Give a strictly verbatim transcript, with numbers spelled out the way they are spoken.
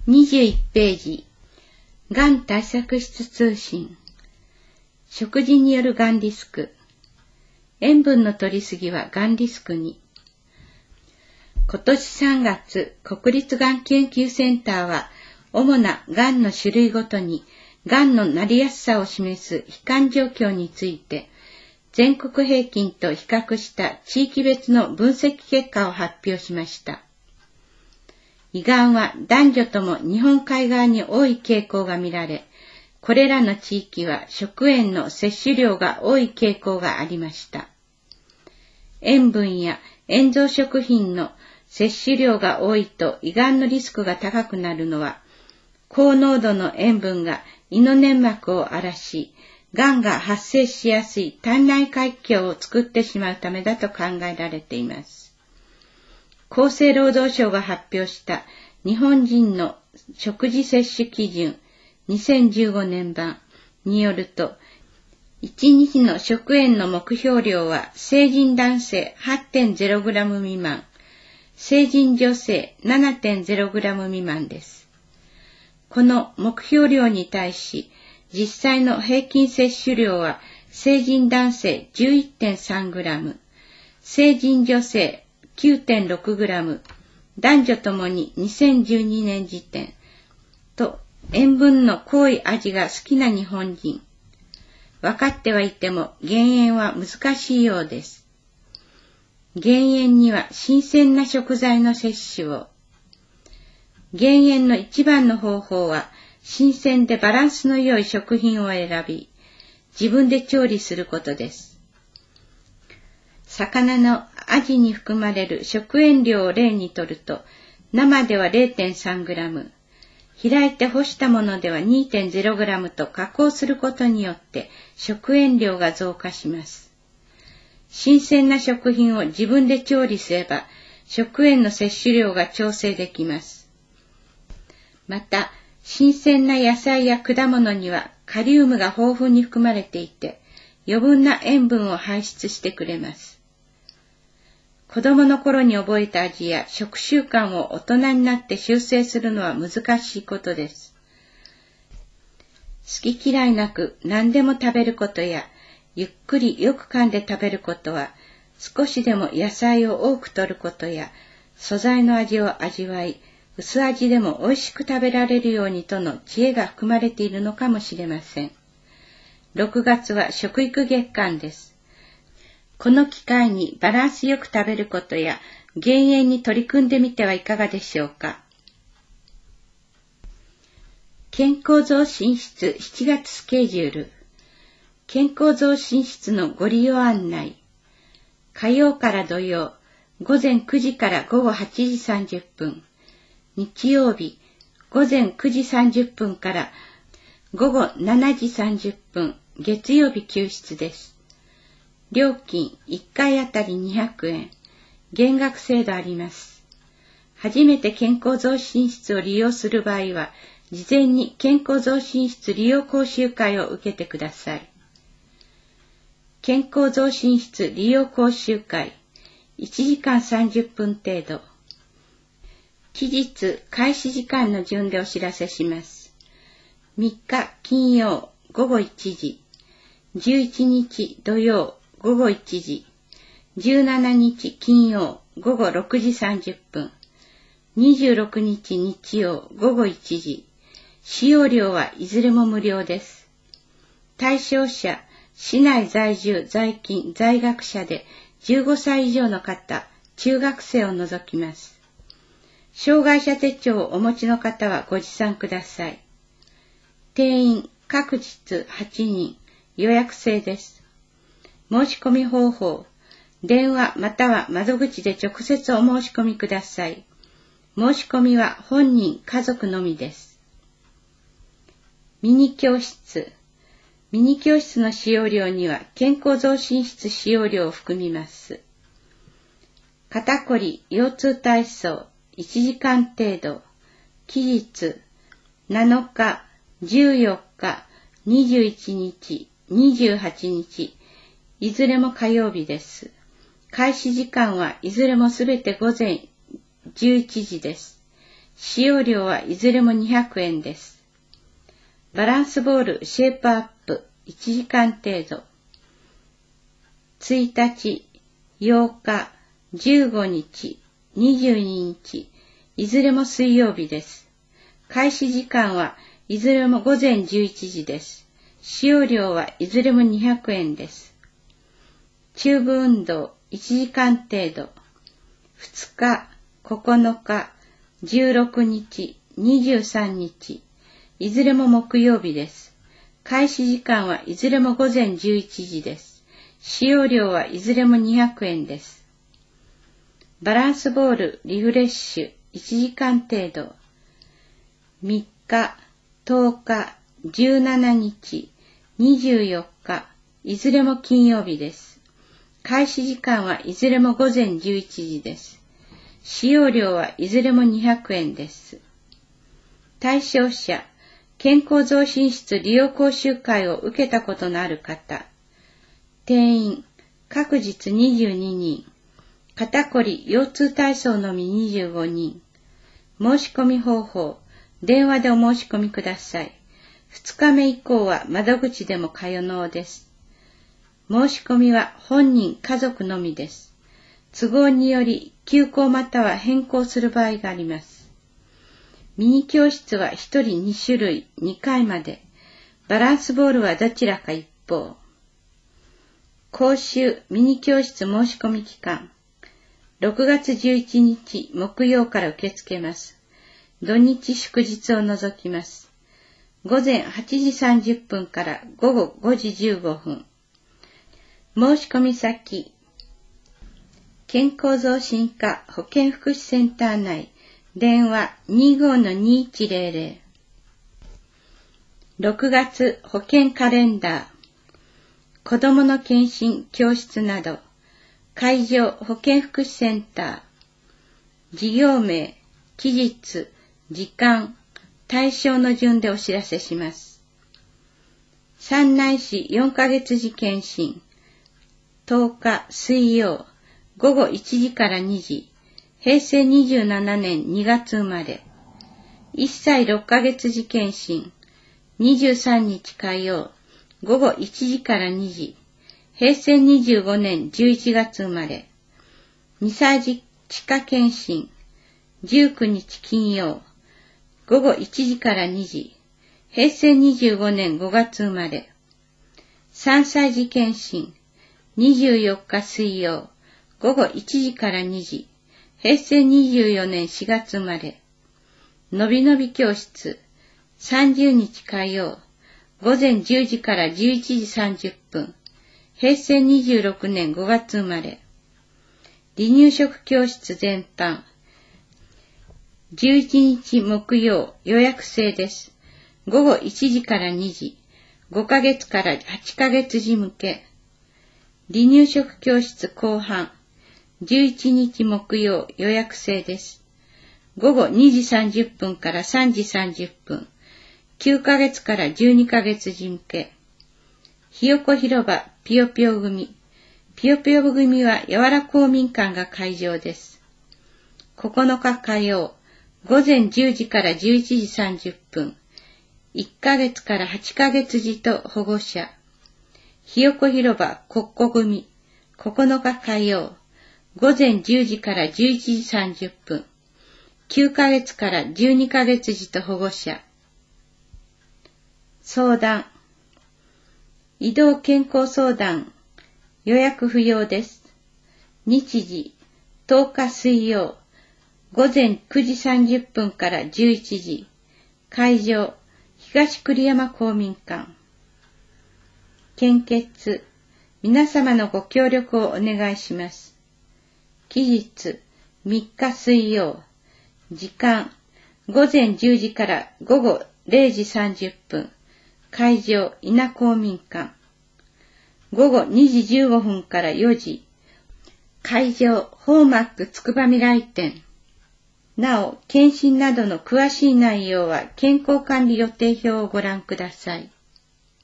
にじゅういちページ、がん対策室通信。食事によるがんリスク。塩分の摂りすぎはがんリスクに。今年さんがつ、国立がん研究センターは、主ながんの種類ごとに、がんのなりやすさを示す罹患状況について、全国平均と比較した地域別の分析結果を発表しました。胃がんは男女とも日本海側に多い傾向が見られ、これらの地域は食塩の摂取量が多い傾向がありました。塩分や塩蔵食品の摂取量が多いと胃がんのリスクが高くなるのは、高濃度の塩分が胃の粘膜を荒らし、がんが発生しやすい体内環境を作ってしまうためだと考えられています。厚生労働省が発表した日本人の食事摂取基準にせんじゅうごねん版によると、いちにちの食塩の目標量は成人男性 はちてんゼログラム 未満、成人女性 ななてんゼログラム 未満です。この目標量に対し、実際の平均摂取量は成人男性 じゅういってんさんグラム、成人女性 きゅうてんろくグラム、男女ともににせんじゅうにねん時点と塩分の濃い味が好きな日本人。分かってはいても減塩は難しいようです。減塩には新鮮な食材の摂取を。減塩の一番の方法は新鮮でバランスの良い食品を選び、自分で調理することです。魚のアジに含まれる食塩量を例にとると、生では れいてんさんグラム、開いて干したものでは にてんゼログラム と加工することによって食塩量が増加します。新鮮な食品を自分で調理すれば、食塩の摂取量が調整できます。また、新鮮な野菜や果物にはカリウムが豊富に含まれていて、余分な塩分を排出してくれます。子供の頃に覚えた味や食習慣を大人になって修正するのは難しいことです。好き嫌いなく何でも食べることや、ゆっくりよく噛んで食べることは、少しでも野菜を多く摂ることや、素材の味を味わい、薄味でも美味しく食べられるようにとの知恵が含まれているのかもしれません。ろくがつは食育月間です。この機会にバランスよく食べることや減塩に取り組んでみてはいかがでしょうか。健康増進室しちがつスケジュール。健康増進室のご利用案内。火曜から土曜、ごぜんくじからごごはちじさんじゅっぷん。日曜日、ごぜんくじさんじゅっぷんからごごしちじさんじゅっぷん、月曜日休室です。料金いっかいあたりにひゃくえん、減額制度あります。初めて健康増進室を利用する場合は、事前に健康増進室利用講習会を受けてください。健康増進室利用講習会、いちじかんさんじゅっぷん程度。期日開始時間の順でお知らせします。みっか金曜ごごいちじ、じゅういちにち土曜ごごいちじ、じゅうしちにち金曜ごごろくじさんじゅっぷん、にじゅうろくにち日曜ごごいちじ。使用料はいずれも無料です。対象者、市内在住、在勤、在学者でじゅうごさい以上の方、中学生を除きます。障害者手帳をお持ちの方はご持参ください。定員、各日はちにん、予約制です。申し込み方法、電話または窓口で直接お申し込みください。申し込みは本人、家族のみです。ミニ教室。ミニ教室の使用料には健康増進室使用料を含みます。肩こり、腰痛体操、いちじかん程度。期日、なのか、じゅうよっか、にじゅういちにち、にじゅうはちにち、いずれも火曜日です。開始時間はいずれもすべてごぜんじゅういちじです。 使用料はいずれもにひゃくえんです。バランスボールシェイプアップいちじかん程度。ついたち、ようか、じゅうごにち、にじゅうににち、いずれも水曜日です。開始時間はいずれもごぜんじゅういちじです。使用料はいずれもにひゃくえんです。チューブ運動いちじかん程度。ふつか、ここのか、じゅうろくにち、にじゅうさんにち、いずれも木曜日です。開始時間はいずれもごぜんじゅういちじです。使用料はいずれもにひゃくえんです。バランスボールリフレッシュいちじかん程度。みっか、とおか、じゅうしちにち、にじゅうよっか、いずれも金曜日です。開始時間はいずれもごぜんじゅういちじです。使用料はいずれもにひゃくえんです。対象者、健康増進室利用講習会を受けたことのある方。定員、各日にじゅうににん。肩こり、腰痛体操のみにじゅうごにん。申し込み方法、電話でお申し込みください。ふつかめ以降は窓口でも可能です。申し込みは本人、家族のみです。都合により休校または変更する場合があります。ミニ教室はひとりにしゅるい、にかいまで。バランスボールはどちらか一方。講習ミニ教室申し込み期間。ろくがつじゅういちにち木曜から受け付けます。土日祝日を除きます。ごぜんはちじさんじゅっぷんからごごごじじゅうごふん。申し込み先。健康増進課保健福祉センター内。電話 にじゅうごのにいちぜろぜろ。ろくがつ保健カレンダー。子どもの検診教室など。会場保健福祉センター。事業名、期日、時間、対象の順でお知らせします。山内市よんかげつじ検診。とおか水曜、ごごいちじからにじ。へいせいにじゅうななねんにがつ生まれ。いっさいろっかげつじ検診。にじゅうさんにち火曜、ごごいちじからにじ。へいせいにじゅうごねんじゅういちがつ生まれ。にさいじ歯科検診。じゅうくにち金曜、ごごいちじからにじ。へいせいにじゅうごねんごがつ生まれ。さんさいじ検診。にじゅうよっか水曜、ごごいちじからにじ。へいせいにじゅうよねんしがつ生まれ。のびのび教室。さんじゅうにち火曜、ごぜんじゅうじからじゅういちじさんじゅっぷん。へいせいにじゅうろくねんごがつ生まれ。離乳食教室全般。じゅういちにち木曜、予約制です。ごごいちじからにじ。ごかげつからはちかげつじ向け。離乳食教室後半。じゅういちにち木曜、予約制です。ごごにじさんじゅっぷんからさんじさんじゅっぷん。きゅうかげつからじゅうにかげつじ向け。ひよこ広場ぴよぴよ組。ぴよぴよ組はやわら公民館が会場です。ここのか火曜、ごぜんじゅうじからじゅういちじさんじゅっぷん。いっかげつからはちかげつじと保護者。ひよこ広場国庫組。ここのか火曜、ごぜんじゅうじからじゅういちじさんじゅっぷん。きゅうかげつからじゅうにかげつじと保護者。相談。移動健康相談。予約不要です。日時、とおか水曜、ごぜんくじさんじゅっぷんからじゅういちじ。会場、東栗山公民館。献血。皆様のご協力をお願いします。期日、みっか水曜。時間、ごぜんじゅうじからごごれいじさんじゅっぷん。会場、稲公民館。ごごにじじゅうごふんからよじ。会場、ホーマックつくばみらい店。なお、検診などの詳しい内容は健康管理予定表をご覧ください。